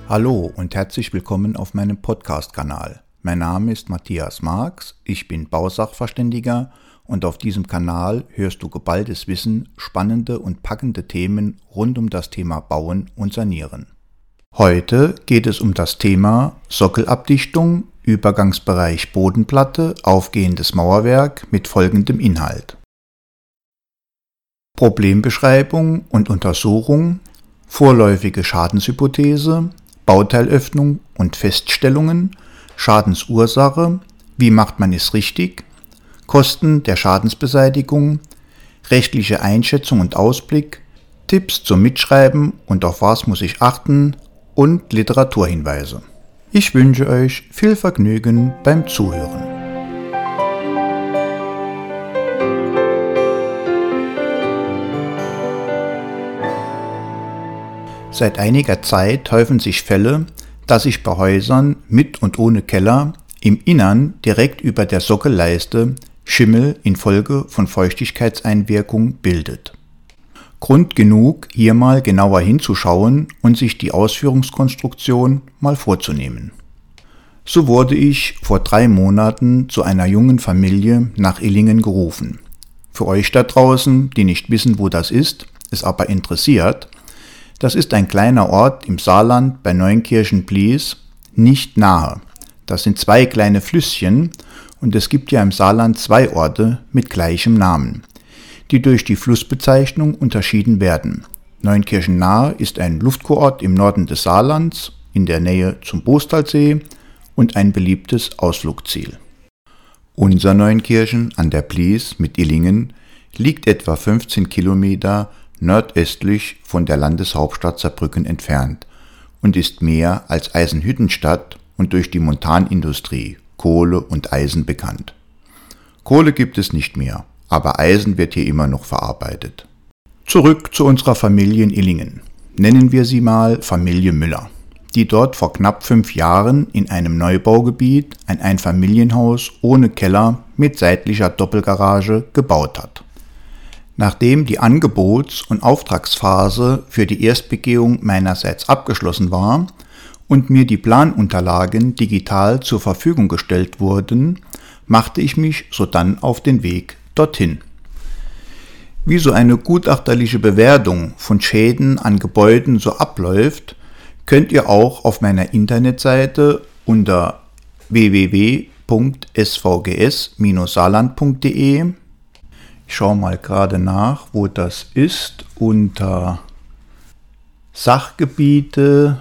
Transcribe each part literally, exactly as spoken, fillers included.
Hallo und herzlich willkommen auf meinem Podcast-Kanal. Mein Name ist Matthias Marx, ich bin Bausachverständiger und auf diesem Kanal hörst du geballtes Wissen, spannende und packende Themen rund um das Thema Bauen und Sanieren. Heute geht es um das Thema Sockelabdichtung, Übergangsbereich Bodenplatte, aufgehendes Mauerwerk mit folgendem Inhalt. Problembeschreibung und Untersuchung, vorläufige Schadenshypothese, Bauteilöffnung und Feststellungen, Schadensursache, wie macht man es richtig, Kosten der Schadensbeseitigung, rechtliche Einschätzung und Ausblick, Tipps zum Mitschreiben und auf was muss ich achten und Literaturhinweise. Ich wünsche euch viel Vergnügen beim Zuhören. Seit einiger Zeit häufen sich Fälle, dass sich bei Häusern mit und ohne Keller im Innern direkt über der Sockelleiste Schimmel infolge von Feuchtigkeitseinwirkung bildet. Grund genug, hier mal genauer hinzuschauen und sich die Ausführungskonstruktion mal vorzunehmen. So wurde ich vor drei Monaten zu einer jungen Familie nach Illingen gerufen. Für euch da draußen, die nicht wissen, wo das ist, es aber interessiert: Das ist ein kleiner Ort im Saarland bei Neunkirchen-Blies, nicht nahe. Das sind zwei kleine Flüsschen und es gibt ja im Saarland zwei Orte mit gleichem Namen, die durch die Flussbezeichnung unterschieden werden. Neunkirchen-nahe ist ein Luftkurort im Norden des Saarlands, in der Nähe zum Boostalsee und ein beliebtes Ausflugsziel. Unser Neunkirchen an der Blies mit Illingen liegt etwa fünfzehn Kilometer nordöstlich von der Landeshauptstadt Saarbrücken entfernt und ist mehr als Eisenhüttenstadt und durch die Montanindustrie, Kohle und Eisen bekannt. Kohle gibt es nicht mehr, aber Eisen wird hier immer noch verarbeitet. Zurück zu unserer Familie in Illingen. Nennen wir sie mal Familie Müller, die dort vor knapp fünf Jahren in einem Neubaugebiet ein Einfamilienhaus ohne Keller mit seitlicher Doppelgarage gebaut hat. Nachdem die Angebots- und Auftragsphase für die Erstbegehung meinerseits abgeschlossen war und mir die Planunterlagen digital zur Verfügung gestellt wurden, machte ich mich sodann auf den Weg dorthin. Wie so eine gutachterliche Bewertung von Schäden an Gebäuden so abläuft, könnt ihr auch auf meiner Internetseite unter w w w punkt s v g s Bindestrich saarland punkt d e Ich schaue mal gerade nach, wo das ist, unter Sachgebiete,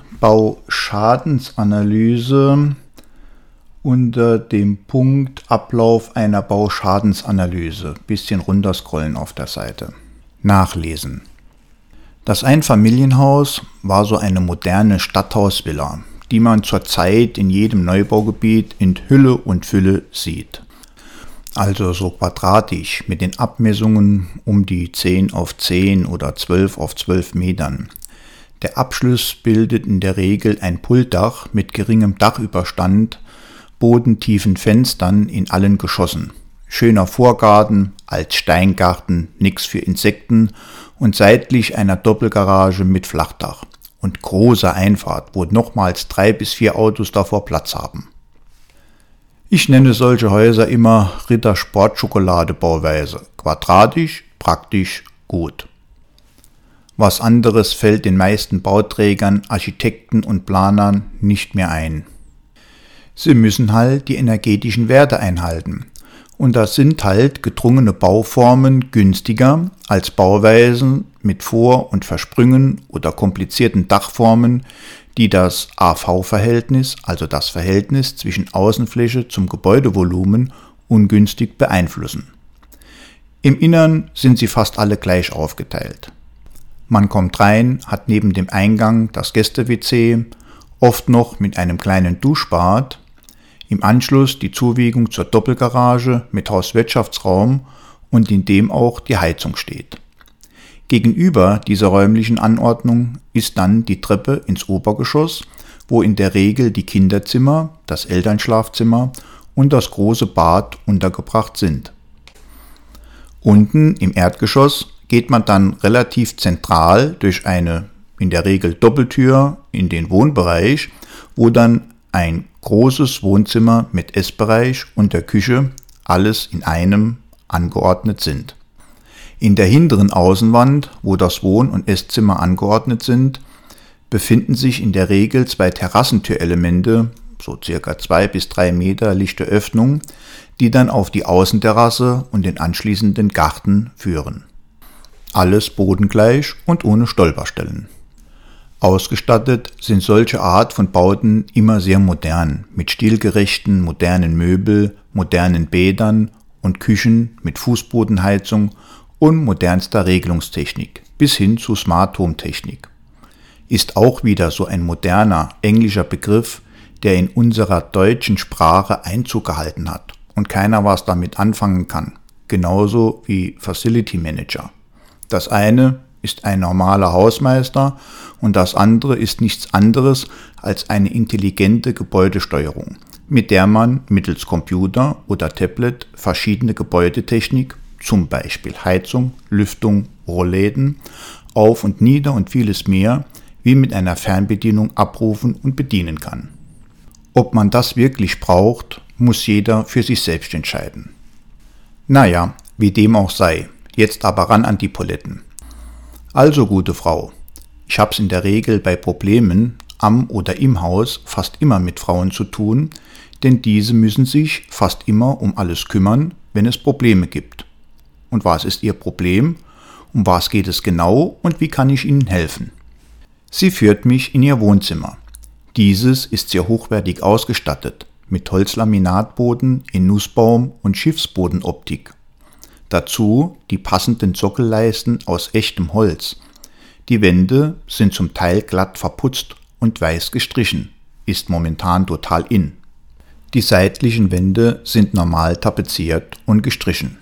Bauschadensanalyse, unter dem Punkt Ablauf einer Bauschadensanalyse. Bisschen runterscrollen auf der Seite. Nachlesen. Das Einfamilienhaus war so eine moderne Stadthausvilla, die man zurzeit in jedem Neubaugebiet in Hülle und Fülle sieht. Also so quadratisch mit den Abmessungen um die zehn auf zehn oder zwölf auf zwölf Metern. Der Abschluss bildet in der Regel ein Pultdach mit geringem Dachüberstand, bodentiefen Fenstern in allen Geschossen. Schöner Vorgarten, als Steingarten, nix für Insekten und seitlich einer Doppelgarage mit Flachdach. Und große Einfahrt, wo nochmals drei bis vier Autos davor Platz haben. Ich nenne solche Häuser immer Ritter-Sport-Schokolade-Bauweise. Quadratisch, praktisch, gut. Was anderes fällt den meisten Bauträgern, Architekten und Planern nicht mehr ein. Sie müssen halt die energetischen Werte einhalten. Und da sind halt gedrungene Bauformen günstiger als Bauweisen mit Vor- und Versprüngen oder komplizierten Dachformen, die das A V-Verhältnis, also das Verhältnis zwischen Außenfläche zum Gebäudevolumen, ungünstig beeinflussen. Im Innern sind sie fast alle gleich aufgeteilt. Man kommt rein, hat neben dem Eingang das Gäste-W C, oft noch mit einem kleinen Duschbad, im Anschluss die Zuwegung zur Doppelgarage mit Hauswirtschaftsraum und in dem auch die Heizung steht. Gegenüber dieser räumlichen Anordnung ist dann die Treppe ins Obergeschoss, wo in der Regel die Kinderzimmer, das Elternschlafzimmer und das große Bad untergebracht sind. Unten im Erdgeschoss geht man dann relativ zentral durch eine in der Regel Doppeltür, in den Wohnbereich, wo dann ein großes Wohnzimmer mit Essbereich und der Küche alles in einem angeordnet sind. In der hinteren Außenwand, wo das Wohn- und Esszimmer angeordnet sind, befinden sich in der Regel zwei Terrassentürelemente, so circa zwei bis drei Meter lichte Öffnung, die dann auf die Außenterrasse und den anschließenden Garten führen. Alles bodengleich und ohne Stolperstellen. Ausgestattet sind solche Art von Bauten immer sehr modern, mit stilgerechten, modernen Möbel, modernen Bädern und Küchen mit Fußbodenheizung und modernster Regelungstechnik bis hin zu Smart Home Technik. Ist auch wieder so ein moderner englischer Begriff, der in unserer deutschen Sprache Einzug gehalten hat und keiner was damit anfangen kann, genauso wie Facility Manager. Das eine ist ein normaler Hausmeister und das andere ist nichts anderes als eine intelligente Gebäudesteuerung, mit der man mittels Computer oder Tablet verschiedene Gebäudetechnik, zum Beispiel Heizung, Lüftung, Rollläden, auf und nieder und vieles mehr, wie mit einer Fernbedienung abrufen und bedienen kann. Ob man das wirklich braucht, muss jeder für sich selbst entscheiden. Naja, wie dem auch sei, jetzt aber ran an die Poletten. Also, gute Frau, ich hab's in der Regel bei Problemen am oder im Haus fast immer mit Frauen zu tun, denn diese müssen sich fast immer um alles kümmern, wenn es Probleme gibt. Und was ist ihr Problem? Um was geht es genau und wie kann ich Ihnen helfen? Sie führt mich in ihr Wohnzimmer. Dieses ist sehr hochwertig ausgestattet, mit Holzlaminatboden in Nussbaum- und Schiffsbodenoptik. Dazu die passenden Sockelleisten aus echtem Holz. Die Wände sind zum Teil glatt verputzt und weiß gestrichen, ist momentan total in. Die seitlichen Wände sind normal tapeziert und gestrichen.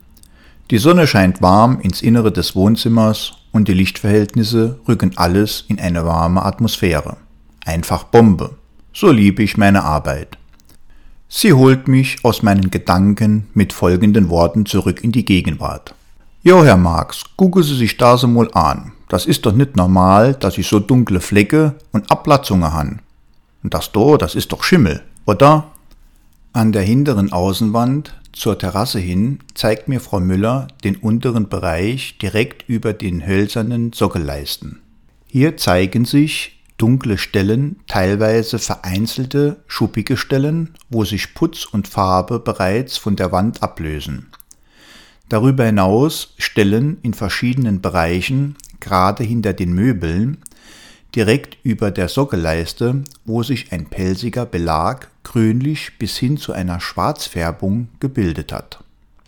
Die Sonne scheint warm ins Innere des Wohnzimmers und die Lichtverhältnisse rücken alles in eine warme Atmosphäre. Einfach Bombe. So liebe ich meine Arbeit. Sie holt mich aus meinen Gedanken mit folgenden Worten zurück in die Gegenwart. Jo, Herr Marx, gucken Sie sich das mal an. Das ist doch nicht normal, dass ich so dunkle Flecke und Ablatzungen han. Und das da, das ist doch Schimmel, oder? An der hinteren Außenwand zur Terrasse hin zeigt mir Frau Müller den unteren Bereich direkt über den hölzernen Sockelleisten. Hier zeigen sich dunkle Stellen, teilweise vereinzelte, schuppige Stellen, wo sich Putz und Farbe bereits von der Wand ablösen. Darüber hinaus Stellen in verschiedenen Bereichen, gerade hinter den Möbeln, direkt über der Sockelleiste, wo sich ein pelziger Belag grünlich bis hin zu einer Schwarzfärbung gebildet hat.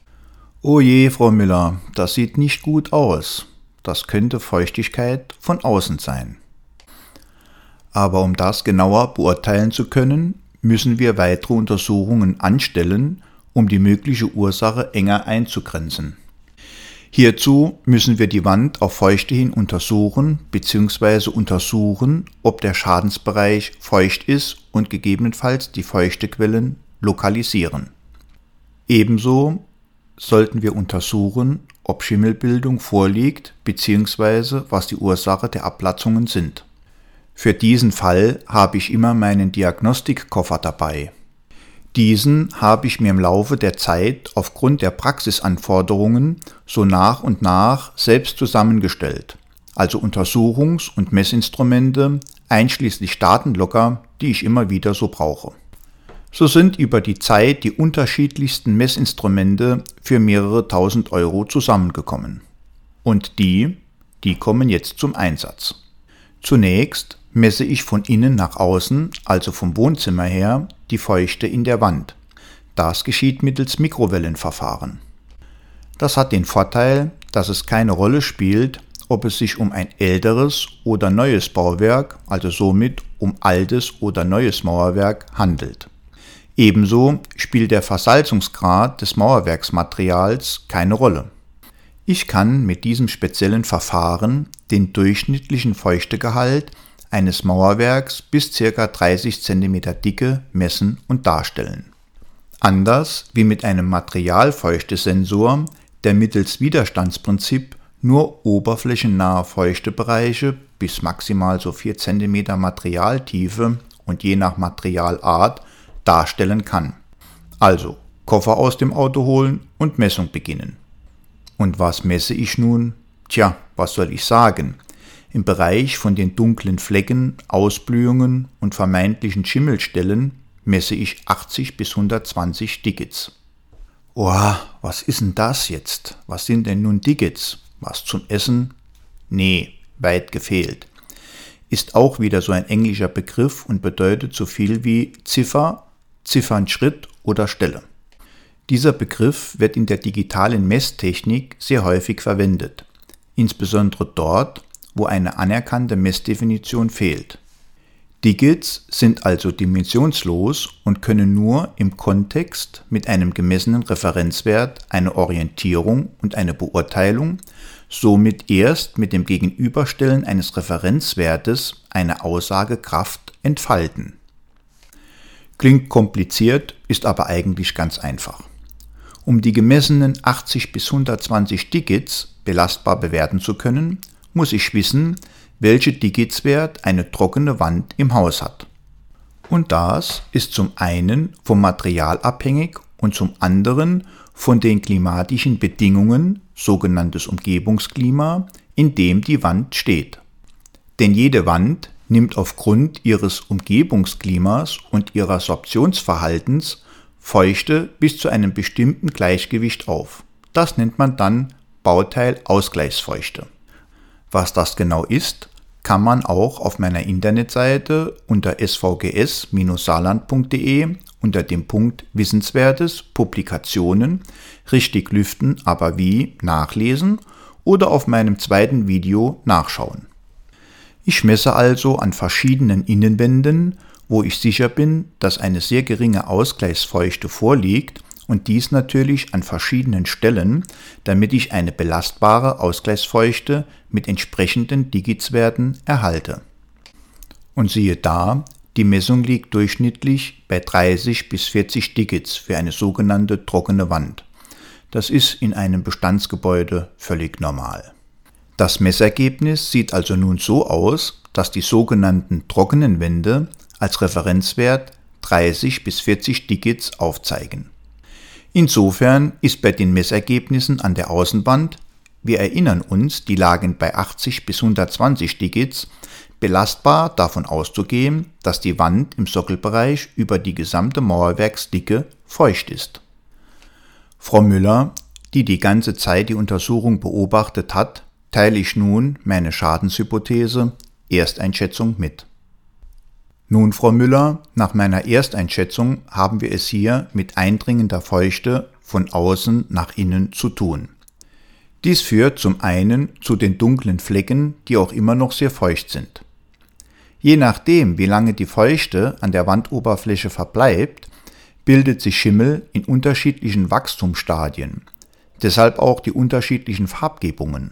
Oh je, Frau Müller, das sieht nicht gut aus. Das könnte Feuchtigkeit von außen sein. Aber um das genauer beurteilen zu können, müssen wir weitere Untersuchungen anstellen, um die mögliche Ursache enger einzugrenzen. Hierzu müssen wir die Wand auf Feuchte hin untersuchen bzw. untersuchen, ob der Schadensbereich feucht ist und gegebenenfalls die Feuchtequellen lokalisieren. Ebenso sollten wir untersuchen, ob Schimmelbildung vorliegt bzw. was die Ursache der Ablatzungen sind. Für diesen Fall habe ich immer meinen Diagnostikkoffer dabei. Diesen habe ich mir im Laufe der Zeit aufgrund der Praxisanforderungen so nach und nach selbst zusammengestellt, also Untersuchungs- und Messinstrumente einschließlich Datenlogger, die ich immer wieder so brauche. So sind über die Zeit die unterschiedlichsten Messinstrumente für mehrere tausend Euro zusammengekommen. Und die, die kommen jetzt zum Einsatz. Zunächst messe ich von innen nach außen, also vom Wohnzimmer her, die Feuchte in der Wand. Das geschieht mittels Mikrowellenverfahren. Das hat den Vorteil, dass es keine Rolle spielt, ob es sich um ein älteres oder neues Bauwerk, also somit um altes oder neues Mauerwerk, handelt. Ebenso spielt der Versalzungsgrad des Mauerwerksmaterials keine Rolle. Ich kann mit diesem speziellen Verfahren den durchschnittlichen Feuchtegehalt eines Mauerwerks bis ca. dreißig Zentimeter Dicke messen und darstellen. Anders wie mit einem Materialfeuchtesensor, der mittels Widerstandsprinzip nur oberflächennahe Feuchtebereiche bis maximal so vier Zentimeter Materialtiefe und je nach Materialart darstellen kann. Also Koffer aus dem Auto holen und Messung beginnen. Und was messe ich nun? Tja, was soll ich sagen? Im Bereich von den dunklen Flecken, Ausblühungen und vermeintlichen Schimmelstellen messe ich achtzig bis hundertzwanzig Digits. Oha, was ist denn das jetzt? Was sind denn nun Digits? Was zum Essen? Nee, weit gefehlt. Ist auch wieder so ein englischer Begriff und bedeutet so viel wie Ziffer, Ziffernschritt oder Stelle. Dieser Begriff wird in der digitalen Messtechnik sehr häufig verwendet, insbesondere dort, wo eine anerkannte Messdefinition fehlt. Digits sind also dimensionslos und können nur im Kontext mit einem gemessenen Referenzwert eine Orientierung und eine Beurteilung, somit erst mit dem Gegenüberstellen eines Referenzwertes eine Aussagekraft entfalten. Klingt kompliziert, ist aber eigentlich ganz einfach. Um die gemessenen achtzig bis hundertzwanzig Digits belastbar bewerten zu können, muss ich wissen, welche Digitswert eine trockene Wand im Haus hat. Und das ist zum einen vom Material abhängig und zum anderen von den klimatischen Bedingungen, sogenanntes Umgebungsklima, in dem die Wand steht. Denn jede Wand nimmt aufgrund ihres Umgebungsklimas und ihres Sorptionsverhaltens Feuchte bis zu einem bestimmten Gleichgewicht auf. Das nennt man dann Bauteil-Ausgleichsfeuchte. Was das genau ist, kann man auch auf meiner Internetseite unter s v g s Bindestrich saarland punkt d e unter dem Punkt Wissenswertes, Publikationen, richtig lüften, aber wie nachlesen oder auf meinem zweiten Video nachschauen. Ich messe also an verschiedenen Innenwänden, wo ich sicher bin, dass eine sehr geringe Ausgleichsfeuchte vorliegt, und dies natürlich an verschiedenen Stellen, damit ich eine belastbare Ausgleichsfeuchte mit entsprechenden Digitswerten erhalte. Und siehe da, die Messung liegt durchschnittlich bei dreißig bis vierzig Digits für eine sogenannte trockene Wand. Das ist in einem Bestandsgebäude völlig normal. Das Messergebnis sieht also nun so aus, dass die sogenannten trockenen Wände als Referenzwert dreißig bis vierzig Digits aufzeigen. Insofern ist bei den Messergebnissen an der Außenwand, wir erinnern uns, die lagen bei achtzig bis hundertzwanzig Digits, belastbar davon auszugehen, dass die Wand im Sockelbereich über die gesamte Mauerwerksdicke feucht ist. Frau Müller, die die ganze Zeit die Untersuchung beobachtet hat, teile ich nun meine Schadenshypothese, Ersteinschätzung mit. Nun, Frau Müller, nach meiner Ersteinschätzung haben wir es hier mit eindringender Feuchte von außen nach innen zu tun. Dies führt zum einen zu den dunklen Flecken, die auch immer noch sehr feucht sind. Je nachdem, wie lange die Feuchte an der Wandoberfläche verbleibt, bildet sich Schimmel in unterschiedlichen Wachstumsstadien, deshalb auch die unterschiedlichen Farbgebungen.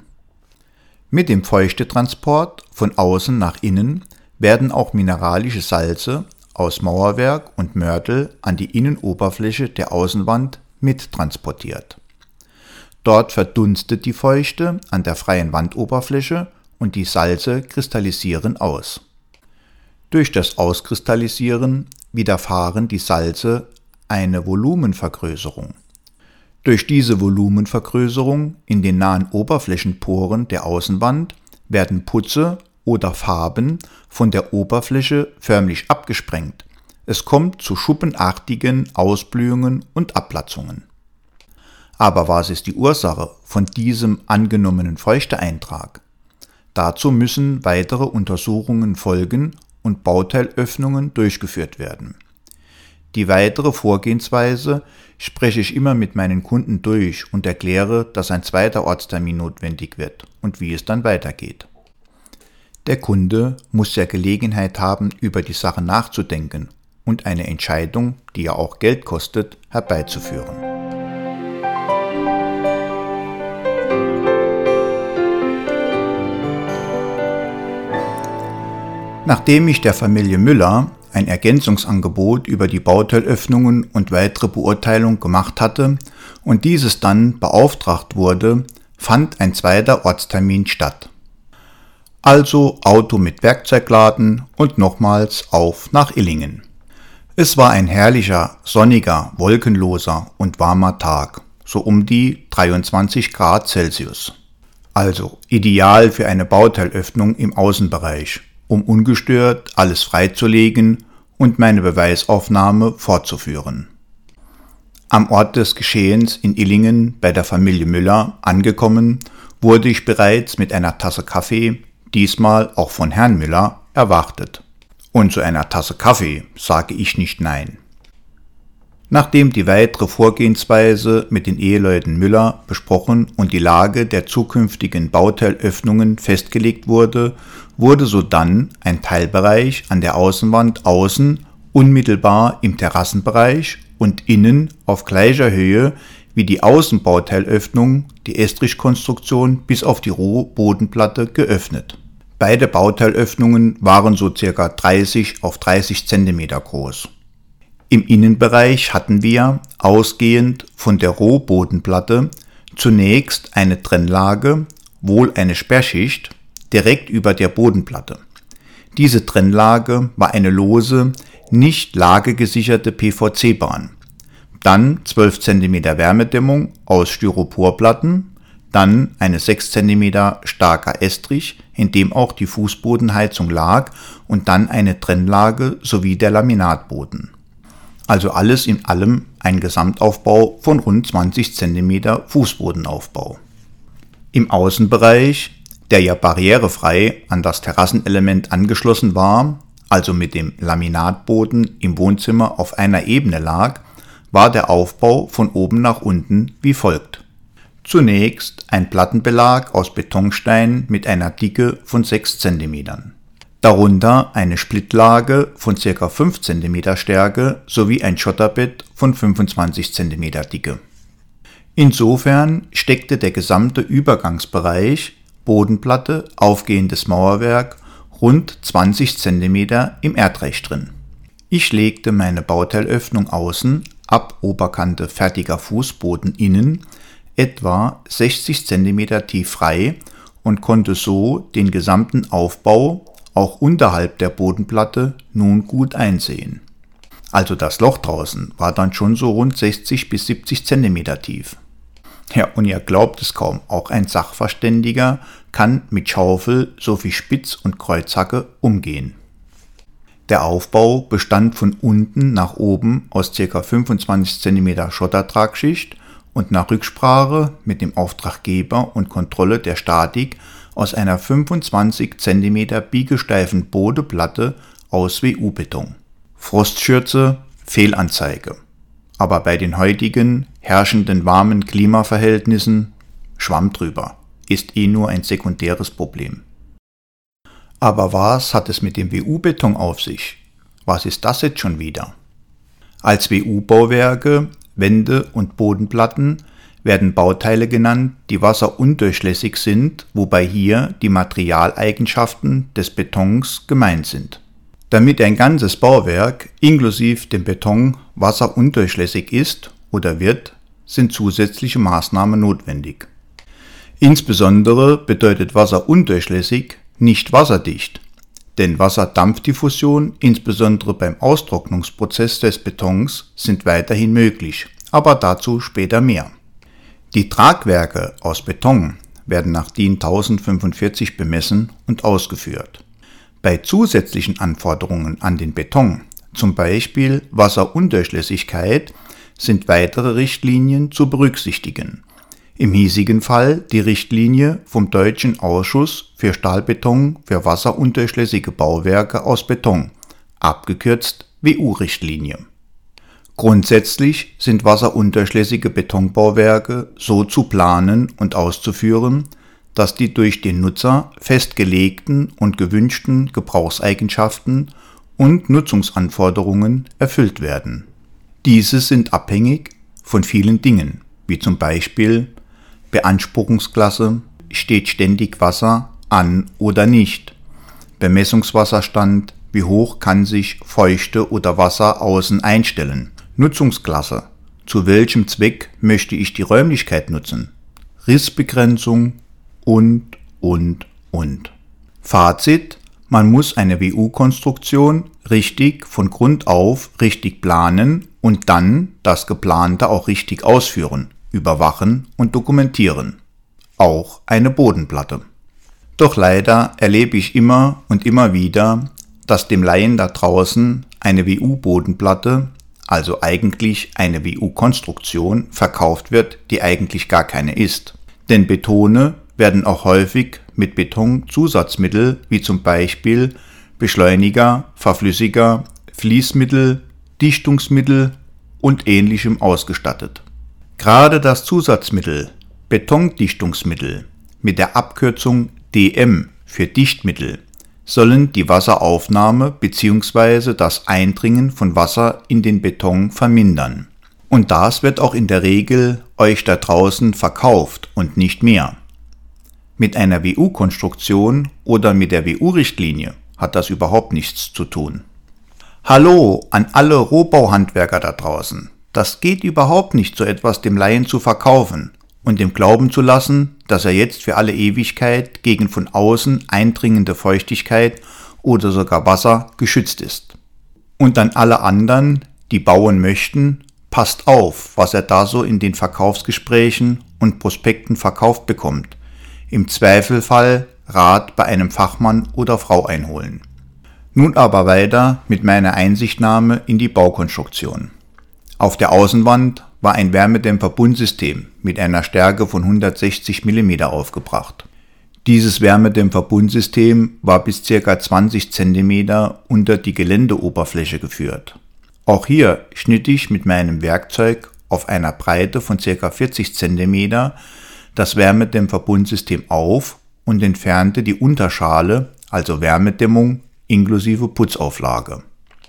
Mit dem Feuchtetransport von außen nach innen werden auch mineralische Salze aus Mauerwerk und Mörtel an die Innenoberfläche der Außenwand mittransportiert. Dort verdunstet die Feuchte an der freien Wandoberfläche und die Salze kristallisieren aus. Durch das Auskristallisieren widerfahren die Salze eine Volumenvergrößerung. Durch diese Volumenvergrößerung in den nahen Oberflächenporen der Außenwand werden Putze oder Farben von der Oberfläche förmlich abgesprengt. Es kommt zu schuppenartigen Ausblühungen und Abplatzungen. Aber was ist die Ursache von diesem angenommenen Feuchteeintrag? Dazu müssen weitere Untersuchungen folgen und Bauteilöffnungen durchgeführt werden. Die weitere Vorgehensweise spreche ich immer mit meinen Kunden durch und erkläre, dass ein zweiter Ortstermin notwendig wird und wie es dann weitergeht. Der Kunde muss ja Gelegenheit haben, über die Sache nachzudenken und eine Entscheidung, die ja auch Geld kostet, herbeizuführen. Nachdem ich der Familie Müller ein Ergänzungsangebot über die Bauteilöffnungen und weitere Beurteilung gemacht hatte und dieses dann beauftragt wurde, fand ein zweiter Ortstermin statt. Also Auto mit Werkzeugladen und nochmals auf nach Illingen. Es war ein herrlicher, sonniger, wolkenloser und warmer Tag, so um die dreiundzwanzig Grad Celsius. Also ideal für eine Bauteilöffnung im Außenbereich, um ungestört alles freizulegen und meine Beweisaufnahme fortzuführen. Am Ort des Geschehens in Illingen bei der Familie Müller angekommen, wurde ich bereits mit einer Tasse Kaffee, diesmal auch von Herrn Müller, erwartet. Und zu einer Tasse Kaffee sage ich nicht nein. Nachdem die weitere Vorgehensweise mit den Eheleuten Müller besprochen und die Lage der zukünftigen Bauteilöffnungen festgelegt wurde, wurde sodann ein Teilbereich an der Außenwand außen unmittelbar im Terrassenbereich und innen auf gleicher Höhe wie die Außenbauteilöffnung die Estrichkonstruktion bis auf die Rohbodenplatte geöffnet. Beide Bauteilöffnungen waren so ca. dreißig auf dreißig Zentimeter groß. Im Innenbereich hatten wir, ausgehend von der Rohbodenplatte, zunächst eine Trennlage, wohl eine Sperrschicht, direkt über der Bodenplatte. Diese Trennlage war eine lose, nicht lagegesicherte P V C-Bahn. Dann zwölf Zentimeter Wärmedämmung aus Styroporplatten, dann eine sechs Zentimeter starker Estrich, in dem auch die Fußbodenheizung lag, und dann eine Trennlage sowie der Laminatboden. Also alles in allem ein Gesamtaufbau von rund zwanzig Zentimeter Fußbodenaufbau. Im Außenbereich, der ja barrierefrei an das Terrassenelement angeschlossen war, also mit dem Laminatboden im Wohnzimmer auf einer Ebene lag, war der Aufbau von oben nach unten wie folgt. Zunächst ein Plattenbelag aus Betonstein mit einer Dicke von sechs Zentimetern. Darunter eine Splittlage von ca. fünf Zentimeter Stärke sowie ein Schotterbett von fünfundzwanzig Zentimeter Dicke. Insofern steckte der gesamte Übergangsbereich, Bodenplatte, aufgehendes Mauerwerk, rund zwanzig Zentimeter im Erdreich drin. Ich legte meine Bauteilöffnung außen, ab Oberkante fertiger Fußboden innen, etwa sechzig Zentimeter tief frei und konnte so den gesamten Aufbau auch unterhalb der Bodenplatte nun gut einsehen. Also das Loch draußen war dann schon so rund sechzig bis siebzig Zentimeter tief. Ja, und ihr glaubt es kaum, auch ein Sachverständiger kann mit Schaufel sowie Spitz- und Kreuzhacke umgehen. Der Aufbau bestand von unten nach oben aus ca. fünfundzwanzig Zentimeter Schottertragschicht und nach Rücksprache mit dem Auftraggeber und Kontrolle der Statik aus einer fünfundzwanzig Zentimeter biegesteifen Bodenplatte aus W U-Beton. Frostschürze, Fehlanzeige. Aber bei den heutigen, herrschenden warmen Klimaverhältnissen, Schwamm drüber, ist eh nur ein sekundäres Problem. Aber was hat es mit dem W U-Beton auf sich? Was ist das jetzt schon wieder? Als W U-Bauwerke, Wände und Bodenplatten werden Bauteile genannt, die wasserundurchlässig sind, wobei hier die Materialeigenschaften des Betons gemeint sind. Damit ein ganzes Bauwerk inklusive dem Beton wasserundurchlässig ist oder wird, sind zusätzliche Maßnahmen notwendig. Insbesondere bedeutet wasserundurchlässig nicht wasserdicht, denn Wasserdampfdiffusion, insbesondere beim Austrocknungsprozess des Betons, sind weiterhin möglich, aber dazu später mehr. Die Tragwerke aus Beton werden nach D I N tausendfünfundvierzig bemessen und ausgeführt. Bei zusätzlichen Anforderungen an den Beton, zum Beispiel Wasserundurchlässigkeit, sind weitere Richtlinien zu berücksichtigen. Im hiesigen Fall die Richtlinie vom Deutschen Ausschuss für Stahlbeton für wasserundurchlässige Bauwerke aus Beton, abgekürzt W U-Richtlinie. Grundsätzlich sind wasserundurchlässige Betonbauwerke so zu planen und auszuführen, dass die durch den Nutzer festgelegten und gewünschten Gebrauchseigenschaften und Nutzungsanforderungen erfüllt werden. Diese sind abhängig von vielen Dingen, wie zum Beispiel Beanspruchungsklasse, steht ständig Wasser an oder nicht, Bemessungswasserstand, wie hoch kann sich Feuchte oder Wasser außen einstellen, Nutzungsklasse, zu welchem Zweck möchte ich die Räumlichkeit nutzen, Rissbegrenzung und, und, und. Fazit: Man muss eine W U-Konstruktion richtig von Grund auf richtig planen und dann das Geplante auch richtig ausführen, überwachen und dokumentieren. Auch eine Bodenplatte. Doch leider erlebe ich immer und immer wieder, dass dem Laien da draußen eine W U-Bodenplatte, also eigentlich eine W U-Konstruktion, verkauft wird, die eigentlich gar keine ist. Denn Betone werden auch häufig mit Betonzusatzmittel wie zum Beispiel Beschleuniger, Verflüssiger, Fließmittel, Dichtungsmittel und Ähnlichem ausgestattet. Gerade das Zusatzmittel Betondichtungsmittel mit der Abkürzung D M für Dichtmittel sollen die Wasseraufnahme bzw. das Eindringen von Wasser in den Beton vermindern. Und das wird auch in der Regel euch da draußen verkauft und nicht mehr. Mit einer W U-Konstruktion oder mit der W U-Richtlinie hat das überhaupt nichts zu tun. Hallo an alle Rohbauhandwerker da draußen. Das geht überhaupt nicht, so etwas dem Laien zu verkaufen und ihm glauben zu lassen, dass er jetzt für alle Ewigkeit gegen von außen eindringende Feuchtigkeit oder sogar Wasser geschützt ist. Und an alle anderen, die bauen möchten, passt auf, was er da so in den Verkaufsgesprächen und Prospekten verkauft bekommt. Im Zweifelfall Rat bei einem Fachmann oder Frau einholen. Nun aber weiter mit meiner Einsichtnahme in die Baukonstruktion. Auf der Außenwand war ein Wärmedämmverbundsystem mit einer Stärke von hundertsechzig Millimeter aufgebracht. Dieses Wärmedämmverbundsystem war bis ca. zwanzig Zentimeter unter die Geländeoberfläche geführt. Auch hier schnitt ich mit meinem Werkzeug auf einer Breite von ca. vierzig Zentimeter das Wärmedämmverbundsystem auf und entfernte die Unterschale, also Wärmedämmung, inklusive Putzauflage.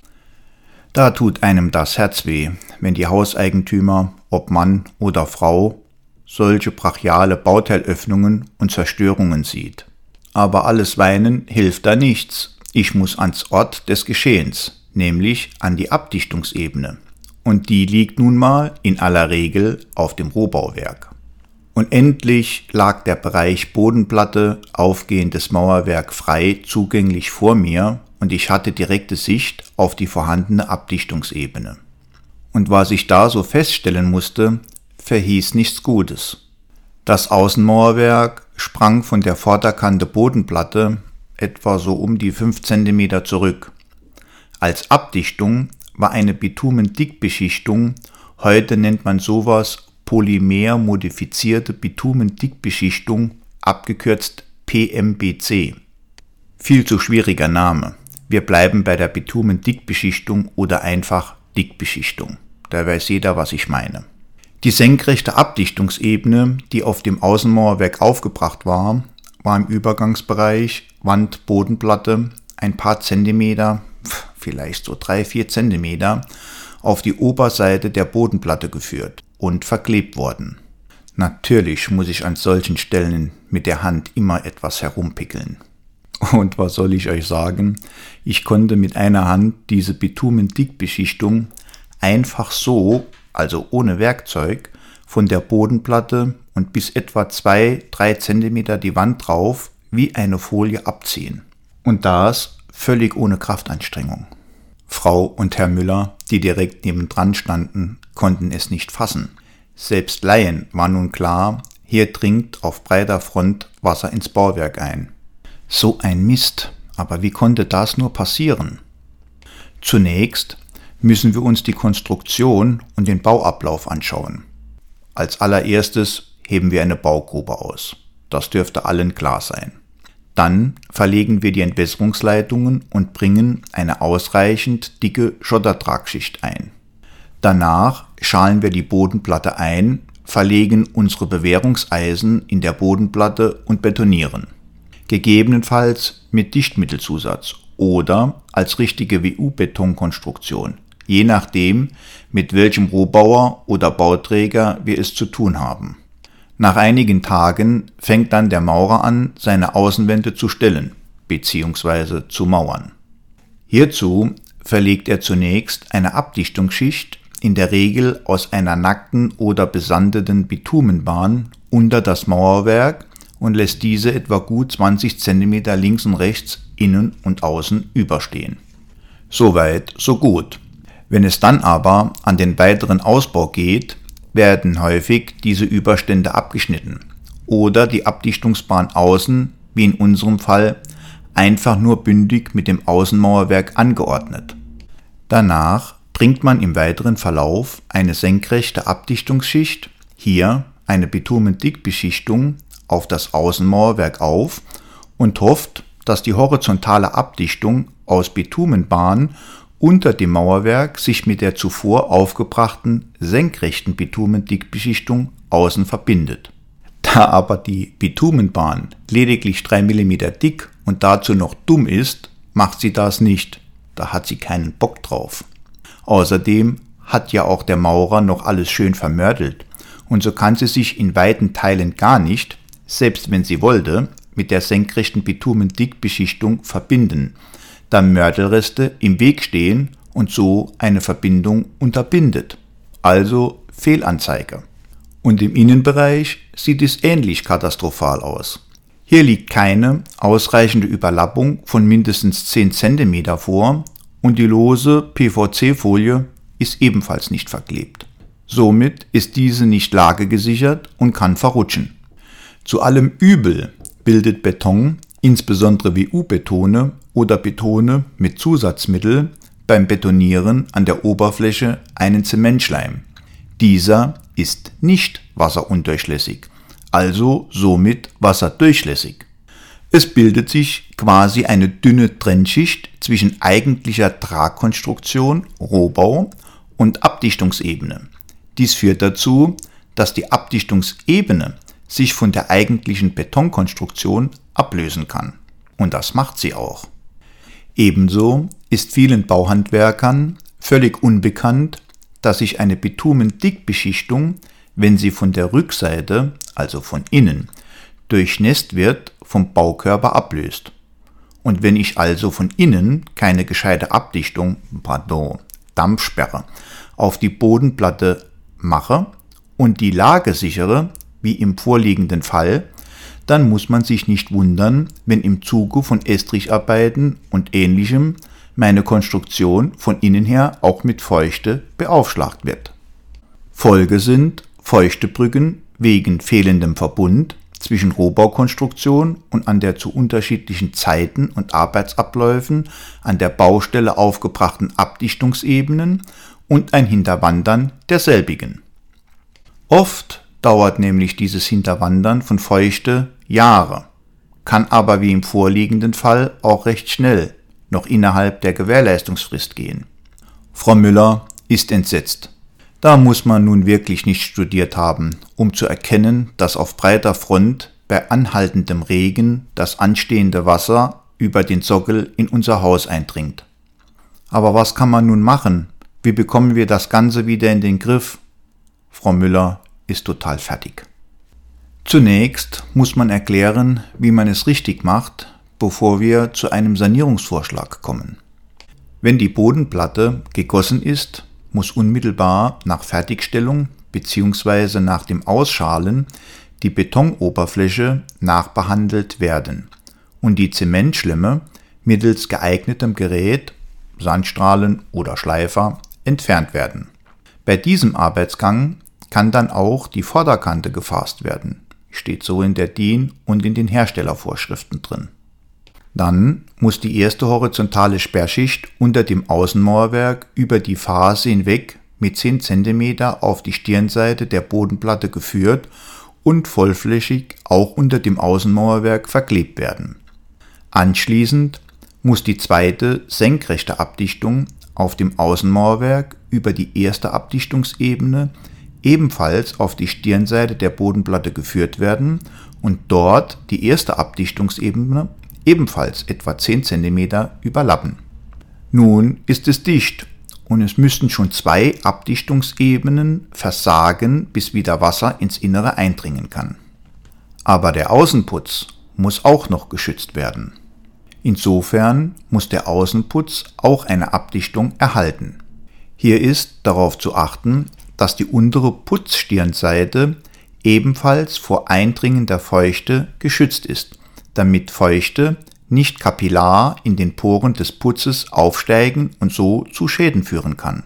Da tut einem das Herz weh, wenn die Hauseigentümer, ob Mann oder Frau, solche brachiale Bauteilöffnungen und Zerstörungen sieht. Aber alles Weinen hilft da nichts. Ich muss ans Ort des Geschehens, nämlich an die Abdichtungsebene. Und die liegt nun mal in aller Regel auf dem Rohbauwerk. Und endlich lag der Bereich Bodenplatte, aufgehendes Mauerwerk frei zugänglich vor mir und ich hatte direkte Sicht auf die vorhandene Abdichtungsebene. Und was ich da so feststellen musste, verhieß nichts Gutes. Das Außenmauerwerk sprang von der Vorderkante Bodenplatte etwa so um die fünf Zentimeter zurück. Als Abdichtung war eine Bitumendickbeschichtung, heute nennt man sowas polymermodifizierte Bitumendickbeschichtung, abgekürzt P M B C. Viel zu schwieriger Name. Wir bleiben bei der Bitumendickbeschichtung oder einfach Dickbeschichtung. Da weiß jeder, was ich meine. Die senkrechte Abdichtungsebene, die auf dem Außenmauerwerk aufgebracht war, war im Übergangsbereich Wand-Bodenplatte ein paar Zentimeter, vielleicht so drei, vier Zentimeter, auf die Oberseite der Bodenplatte geführt und verklebt worden. Natürlich muss ich an solchen Stellen mit der Hand immer etwas herumpickeln. Und was soll ich euch sagen? Ich konnte mit einer Hand diese Bitumendickbeschichtung einfach so, also ohne Werkzeug, von der Bodenplatte und bis etwa zwei, drei Zentimeter die Wand drauf wie eine Folie abziehen. Und das völlig ohne Kraftanstrengung. Frau und Herr Müller, die direkt nebendran standen, konnten es nicht fassen. Selbst Laien war nun klar, hier dringt auf breiter Front Wasser ins Bauwerk ein. So ein Mist, aber wie konnte das nur passieren? Zunächst müssen wir uns die Konstruktion und den Bauablauf anschauen. Als allererstes heben wir eine Baugrube aus. Das dürfte allen klar sein. Dann verlegen wir die Entwässerungsleitungen und bringen eine ausreichend dicke Schottertragschicht ein. Danach schalen wir die Bodenplatte ein, verlegen unsere Bewährungseisen in der Bodenplatte und betonieren. Gegebenenfalls mit Dichtmittelzusatz oder als richtige W U-Betonkonstruktion, je nachdem, mit welchem Rohbauer oder Bauträger wir es zu tun haben. Nach einigen Tagen fängt dann der Maurer an, seine Außenwände zu stellen bzw. zu mauern. Hierzu verlegt er zunächst eine Abdichtungsschicht, in der Regel aus einer nackten oder besandeten Bitumenbahn, unter das Mauerwerk und lässt diese etwa gut zwanzig Zentimeter links und rechts, innen und außen überstehen. Soweit, so gut. Wenn es dann aber an den weiteren Ausbau geht, werden häufig diese Überstände abgeschnitten oder die Abdichtungsbahn außen, wie in unserem Fall, einfach nur bündig mit dem Außenmauerwerk angeordnet. Danach bringt man im weiteren Verlauf eine senkrechte Abdichtungsschicht, hier eine Bitumendickbeschichtung, auf das Außenmauerwerk auf und hofft, dass die horizontale Abdichtung aus Bitumenbahn unter dem Mauerwerk sich mit der zuvor aufgebrachten senkrechten Bitumendickbeschichtung außen verbindet. Da aber die Bitumenbahn lediglich drei Millimeter dick und dazu noch dumm ist, macht sie das nicht. Da hat sie keinen Bock drauf. Außerdem hat ja auch der Maurer noch alles schön vermördelt und so kann sie sich in weiten Teilen gar nicht, selbst wenn sie wollte, mit der senkrechten Bitumendickbeschichtung verbinden, da Mörtelreste im Weg stehen und so eine Verbindung unterbindet. Also Fehlanzeige. Und im Innenbereich sieht es ähnlich katastrophal aus. Hier liegt keine ausreichende Überlappung von mindestens zehn Zentimeter vor und die lose P V C-Folie ist ebenfalls nicht verklebt. Somit ist diese nicht lagegesichert und kann verrutschen. Zu allem Übel bildet Beton, insbesondere W U-Betone oder Betone mit Zusatzmittel, beim Betonieren an der Oberfläche einen Zementschleim. Dieser ist nicht wasserundurchlässig, also somit wasserdurchlässig. Es bildet sich quasi eine dünne Trennschicht zwischen eigentlicher Tragkonstruktion, Rohbau und Abdichtungsebene. Dies führt dazu, dass die Abdichtungsebene sich von der eigentlichen Betonkonstruktion ablösen kann. Und das macht sie auch. Ebenso ist vielen Bauhandwerkern völlig unbekannt, dass sich eine Bitumendickbeschichtung, wenn sie von der Rückseite, also von innen, durchnässt wird, vom Baukörper ablöst. Und wenn ich also von innen keine gescheite Abdichtung, pardon, Dampfsperre, auf die Bodenplatte mache und die Lage sichere, wie im vorliegenden Fall, dann muss man sich nicht wundern, wenn im Zuge von Estricharbeiten und Ähnlichem meine Konstruktion von innen her auch mit Feuchte beaufschlagt wird. Folge sind feuchte Brücken wegen fehlendem Verbund zwischen Rohbaukonstruktion und an der zu unterschiedlichen Zeiten und Arbeitsabläufen an der Baustelle aufgebrachten Abdichtungsebenen und ein Hinterwandern derselbigen. Oft dauert nämlich dieses Hinterwandern von Feuchte Jahre, kann aber wie im vorliegenden Fall auch recht schnell noch innerhalb der Gewährleistungsfrist gehen. Frau Müller ist entsetzt. Da muss man nun wirklich nicht studiert haben, um zu erkennen, dass auf breiter Front bei anhaltendem Regen das anstehende Wasser über den Sockel in unser Haus eindringt. Aber was kann man nun machen? Wie bekommen wir das Ganze wieder in den Griff? Frau Müller ist total fertig. Zunächst muss man erklären, wie man es richtig macht, bevor wir zu einem Sanierungsvorschlag kommen. Wenn die Bodenplatte gegossen ist, muss unmittelbar nach Fertigstellung bzw. nach dem Ausschalen die Betonoberfläche nachbehandelt werden und die Zementschlemme mittels geeignetem Gerät, Sandstrahlen oder Schleifer, entfernt werden. Bei diesem Arbeitsgang kann dann auch die Vorderkante gefasst werden, steht so in der D I N und in den Herstellervorschriften drin. Dann muss die erste horizontale Sperrschicht unter dem Außenmauerwerk über die Phase hinweg mit zehn Zentimeter auf die Stirnseite der Bodenplatte geführt und vollflächig auch unter dem Außenmauerwerk verklebt werden. Anschließend muss die zweite senkrechte Abdichtung auf dem Außenmauerwerk über die erste Abdichtungsebene ebenfalls auf die Stirnseite der Bodenplatte geführt werden und dort die erste Abdichtungsebene ebenfalls etwa zehn Zentimeter überlappen. Nun ist es dicht und es müssten schon zwei Abdichtungsebenen versagen, bis wieder Wasser ins Innere eindringen kann. Aber der Außenputz muss auch noch geschützt werden. Insofern muss der Außenputz auch eine Abdichtung erhalten. Hier ist darauf zu achten, dass die untere Putzstirnseite ebenfalls vor eindringender Feuchte geschützt ist, damit Feuchte nicht kapillar in den Poren des Putzes aufsteigen und so zu Schäden führen kann.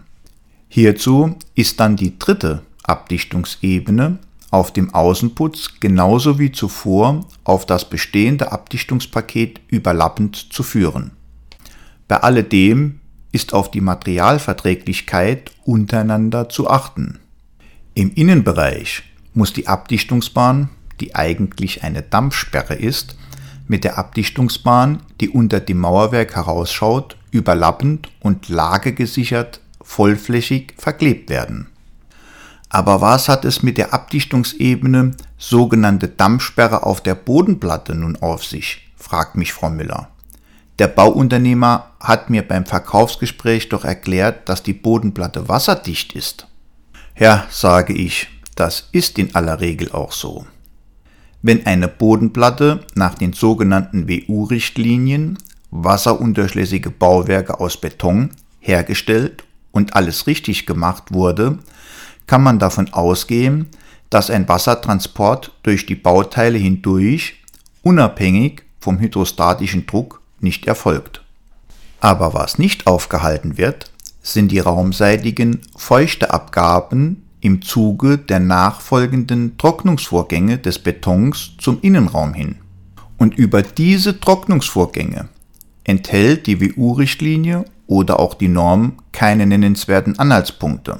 Hierzu ist dann die dritte Abdichtungsebene auf dem Außenputz genauso wie zuvor auf das bestehende Abdichtungspaket überlappend zu führen. Bei alledem ist auf die Materialverträglichkeit untereinander zu achten. Im Innenbereich muss die Abdichtungsbahn, die eigentlich eine Dampfsperre ist, mit der Abdichtungsbahn, die unter dem Mauerwerk herausschaut, überlappend und lagegesichert vollflächig verklebt werden. Aber was hat es mit der Abdichtungsebene, sogenannte Dampfsperre auf der Bodenplatte, nun auf sich, fragt mich Frau Müller. Der Bauunternehmer hat mir beim Verkaufsgespräch doch erklärt, dass die Bodenplatte wasserdicht ist. Ja, sage ich, das ist in aller Regel auch so. Wenn eine Bodenplatte nach den sogenannten W U-Richtlinien, wasserundurchlässige Bauwerke aus Beton, hergestellt und alles richtig gemacht wurde, kann man davon ausgehen, dass ein Wassertransport durch die Bauteile hindurch, unabhängig vom hydrostatischen Druck, nicht erfolgt. Aber was nicht aufgehalten wird, sind die raumseitigen Feuchteabgaben im Zuge der nachfolgenden Trocknungsvorgänge des Betons zum Innenraum hin. Und über diese Trocknungsvorgänge enthält die W U-Richtlinie oder auch die Norm keine nennenswerten Anhaltspunkte.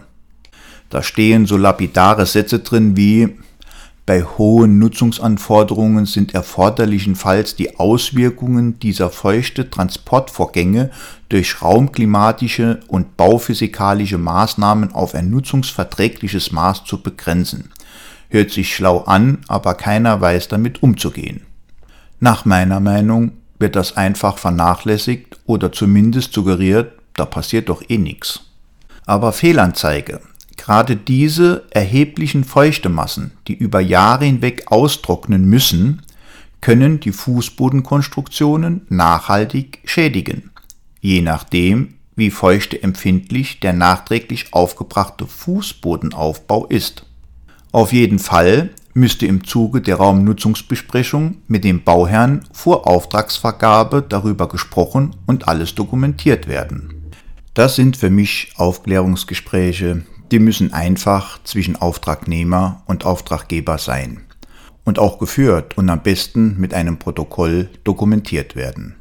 Da stehen so lapidare Sätze drin wie: Bei hohen Nutzungsanforderungen sind erforderlichenfalls die Auswirkungen dieser feuchte Transportvorgänge durch raumklimatische und bauphysikalische Maßnahmen auf ein nutzungsverträgliches Maß zu begrenzen. Hört sich schlau an, aber keiner weiß damit umzugehen. Nach meiner Meinung wird das einfach vernachlässigt oder zumindest suggeriert, da passiert doch eh nichts. Aber Fehlanzeige. Gerade diese erheblichen Feuchtemassen, die über Jahre hinweg austrocknen müssen, können die Fußbodenkonstruktionen nachhaltig schädigen, je nachdem, wie feuchteempfindlich der nachträglich aufgebrachte Fußbodenaufbau ist. Auf jeden Fall müsste im Zuge der Raumnutzungsbesprechung mit dem Bauherrn vor Auftragsvergabe darüber gesprochen und alles dokumentiert werden. Das sind für mich Aufklärungsgespräche, die müssen einfach zwischen Auftragnehmer und Auftraggeber sein und auch geführt und am besten mit einem Protokoll dokumentiert werden.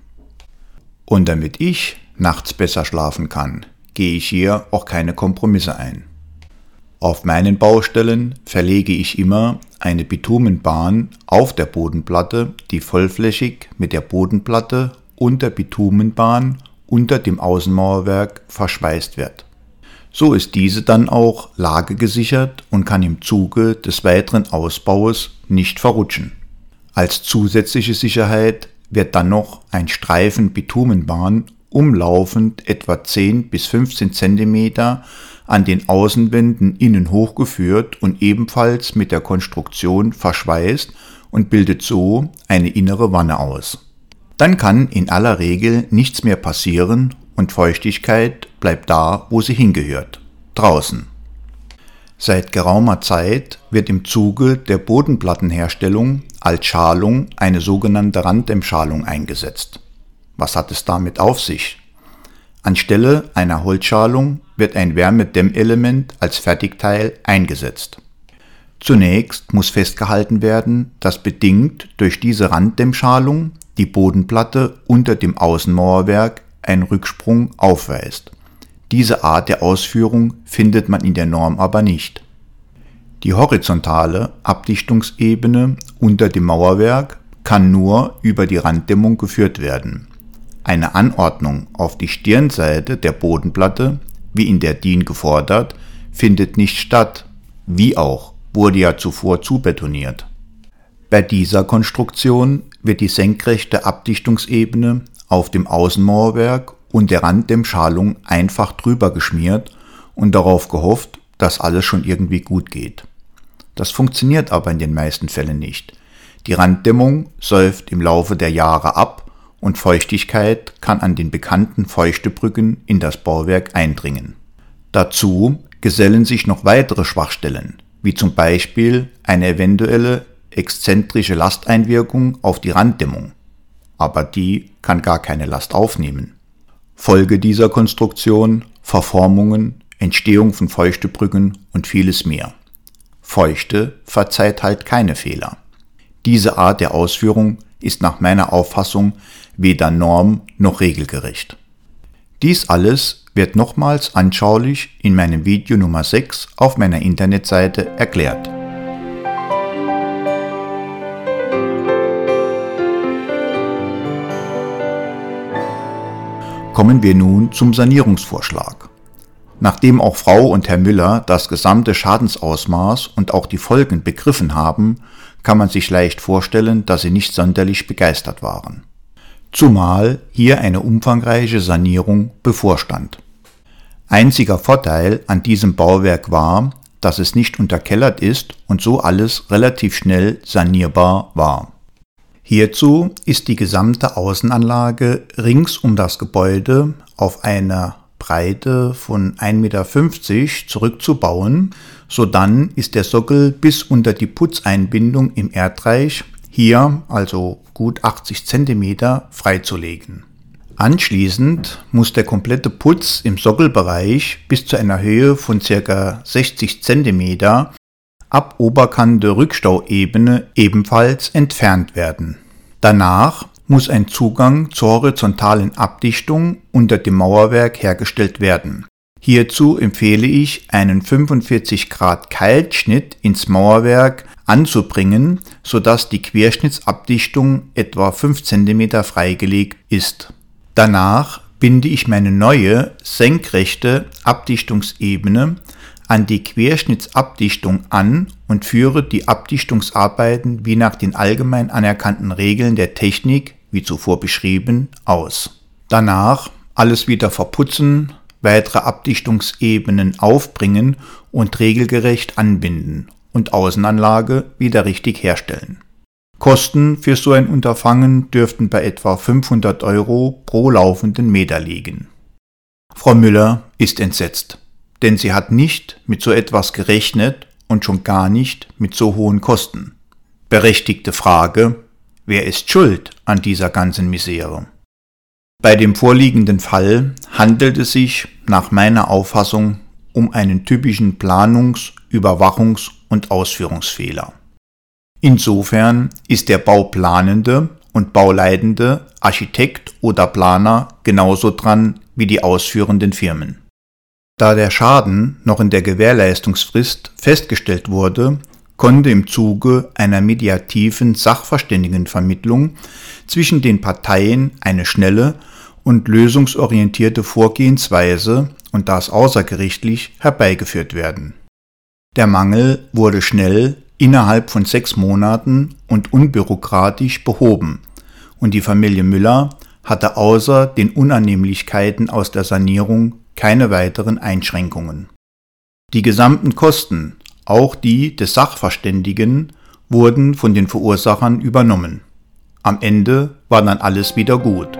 Und damit ich nachts besser schlafen kann, gehe ich hier auch keine Kompromisse ein. Auf meinen Baustellen verlege ich immer eine Bitumenbahn auf der Bodenplatte, die vollflächig mit der Bodenplatte und der Bitumenbahn unter dem Außenmauerwerk verschweißt wird. So ist diese dann auch lagegesichert und kann im Zuge des weiteren Ausbaus nicht verrutschen. Als zusätzliche Sicherheit wird dann noch ein Streifen Bitumenbahn umlaufend etwa zehn bis fünfzehn Zentimeter an den Außenwänden innen hochgeführt und ebenfalls mit der Konstruktion verschweißt und bildet so eine innere Wanne aus. Dann kann in aller Regel nichts mehr passieren und Feuchtigkeit bleibt da, wo sie hingehört, draußen. Seit geraumer Zeit wird im Zuge der Bodenplattenherstellung als Schalung eine sogenannte Randdämmschalung eingesetzt. Was hat es damit auf sich? Anstelle einer Holzschalung wird ein Wärmedämmelement als Fertigteil eingesetzt. Zunächst muss festgehalten werden, dass bedingt durch diese Randdämmschalung die Bodenplatte unter dem Außenmauerwerk einen Rücksprung aufweist. Diese Art der Ausführung findet man in der Norm aber nicht. Die horizontale Abdichtungsebene unter dem Mauerwerk kann nur über die Randdämmung geführt werden. Eine Anordnung auf die Stirnseite der Bodenplatte, wie in der D I N gefordert, findet nicht statt, wie auch, wurde ja zuvor zubetoniert. Bei dieser Konstruktion wird die senkrechte Abdichtungsebene auf dem Außenmauerwerk und der Randdämmschalung einfach drüber geschmiert und darauf gehofft, dass alles schon irgendwie gut geht. Das funktioniert aber in den meisten Fällen nicht. Die Randdämmung säuft im Laufe der Jahre ab und Feuchtigkeit kann an den bekannten Feuchtebrücken in das Bauwerk eindringen. Dazu gesellen sich noch weitere Schwachstellen, wie zum Beispiel eine eventuelle exzentrische Lasteinwirkung auf die Randdämmung, aber die kann gar keine Last aufnehmen. Folge dieser Konstruktion: Verformungen, Entstehung von Feuchtebrücken und vieles mehr. Feuchte verzeiht halt keine Fehler. Diese Art der Ausführung ist nach meiner Auffassung weder norm- noch regelgerecht. Dies alles wird nochmals anschaulich in meinem Video Nummer sechs auf meiner Internetseite erklärt. Kommen wir nun zum Sanierungsvorschlag. Nachdem auch Frau und Herr Müller das gesamte Schadensausmaß und auch die Folgen begriffen haben, kann man sich leicht vorstellen, dass sie nicht sonderlich begeistert waren. Zumal hier eine umfangreiche Sanierung bevorstand. Einziger Vorteil an diesem Bauwerk war, dass es nicht unterkellert ist und so alles relativ schnell sanierbar war. Hierzu ist die gesamte Außenanlage rings um das Gebäude auf einer Breite von ein Meter fünfzig zurückzubauen, sodann ist der Sockel bis unter die Putzeinbindung im Erdreich, hier also gut achtzig Zentimeter, freizulegen. Anschließend muss der komplette Putz im Sockelbereich bis zu einer Höhe von ca. sechzig Zentimeter ab Oberkante Rückstauebene ebenfalls entfernt werden. Danach muss ein Zugang zur horizontalen Abdichtung unter dem Mauerwerk hergestellt werden. Hierzu empfehle ich, einen fünfundvierzig Grad Keilschnitt ins Mauerwerk anzubringen, sodass die Querschnittsabdichtung etwa fünf Zentimeter freigelegt ist. Danach binde ich meine neue senkrechte Abdichtungsebene an die Querschnittsabdichtung an und führe die Abdichtungsarbeiten wie nach den allgemein anerkannten Regeln der Technik, wie zuvor beschrieben, aus. Danach alles wieder verputzen, weitere Abdichtungsebenen aufbringen und regelgerecht anbinden und Außenanlage wieder richtig herstellen. Kosten für so ein Unterfangen dürften bei etwa fünfhundert Euro pro laufenden Meter liegen. Frau Müller ist entsetzt, denn sie hat nicht mit so etwas gerechnet und schon gar nicht mit so hohen Kosten. Berechtigte Frage: Wer ist schuld an dieser ganzen Misere? Bei dem vorliegenden Fall handelt es sich nach meiner Auffassung um einen typischen Planungs-, Überwachungs- und Ausführungsfehler. Insofern ist der bauplanende und bauleitende Architekt oder Planer genauso dran wie die ausführenden Firmen. Da der Schaden noch in der Gewährleistungsfrist festgestellt wurde, konnte im Zuge einer mediativen Sachverständigenvermittlung zwischen den Parteien eine schnelle und lösungsorientierte Vorgehensweise und das außergerichtlich herbeigeführt werden. Der Mangel wurde schnell innerhalb von sechs Monaten und unbürokratisch behoben und die Familie Müller hatte außer den Unannehmlichkeiten aus der Sanierung keine weiteren Einschränkungen. Die gesamten Kosten, auch die des Sachverständigen, wurden von den Verursachern übernommen. Am Ende war dann alles wieder gut.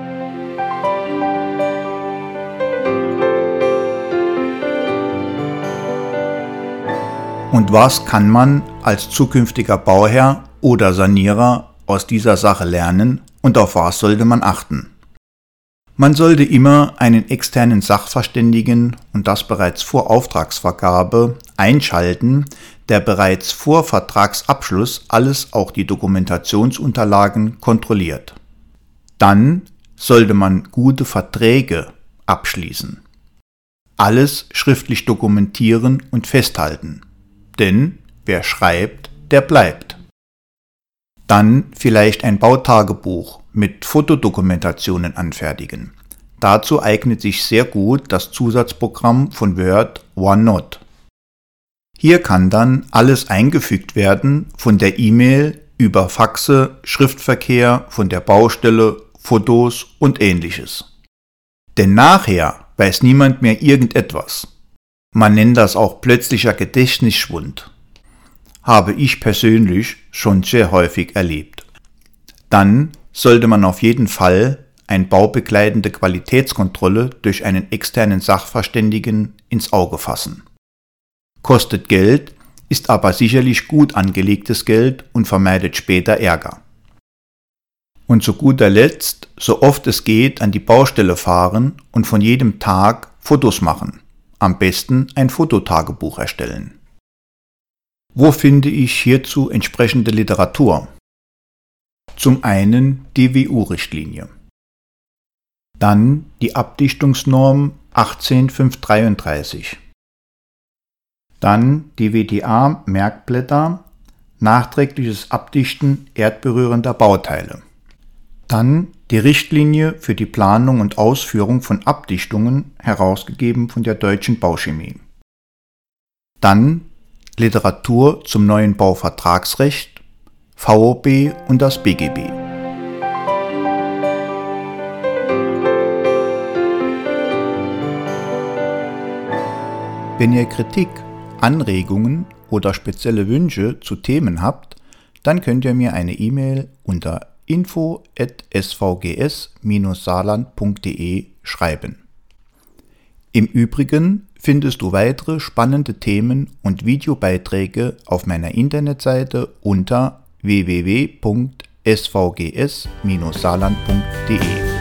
Und was kann man als zukünftiger Bauherr oder Sanierer aus dieser Sache lernen und auf was sollte man achten? Man sollte immer einen externen Sachverständigen und das bereits vor Auftragsvergabe einschalten, der bereits vor Vertragsabschluss alles, auch die Dokumentationsunterlagen, kontrolliert. Dann sollte man gute Verträge abschließen. Alles schriftlich dokumentieren und festhalten. Denn wer schreibt, der bleibt. Dann vielleicht ein Bautagebuch mit Fotodokumentationen anfertigen. Dazu eignet sich sehr gut das Zusatzprogramm von Word OneNote. Hier kann dann alles eingefügt werden, von der E-Mail über Faxe, Schriftverkehr, von der Baustelle, Fotos und ähnliches. Denn nachher weiß niemand mehr irgendetwas. Man nennt das auch plötzlicher Gedächtnisschwund. Habe ich persönlich schon sehr häufig erlebt. Dann sollte man auf jeden Fall eine baubegleitende Qualitätskontrolle durch einen externen Sachverständigen ins Auge fassen. Kostet Geld, ist aber sicherlich gut angelegtes Geld und vermeidet später Ärger. Und zu guter Letzt, so oft es geht, an die Baustelle fahren und von jedem Tag Fotos machen. Am besten ein Fototagebuch erstellen. Wo finde ich hierzu entsprechende Literatur? Zum einen die W U-Richtlinie. Dann die Abdichtungsnorm achtzehn Punkt fünf dreiunddreißig. Dann die W D A-Merkblätter, nachträgliches Abdichten erdberührender Bauteile. Dann die Richtlinie für die Planung und Ausführung von Abdichtungen, herausgegeben von der Deutschen Bauchemie. Dann Literatur zum neuen Bauvertragsrecht, V O B und das B G B. Wenn ihr Kritik, Anregungen oder spezielle Wünsche zu Themen habt, dann könnt ihr mir eine E-Mail unter info at s v g s dash saarland punkt d e schreiben. Im Übrigen findest du weitere spannende Themen und Videobeiträge auf meiner Internetseite unter w w w punkt s v g s dash saarland punkt d e.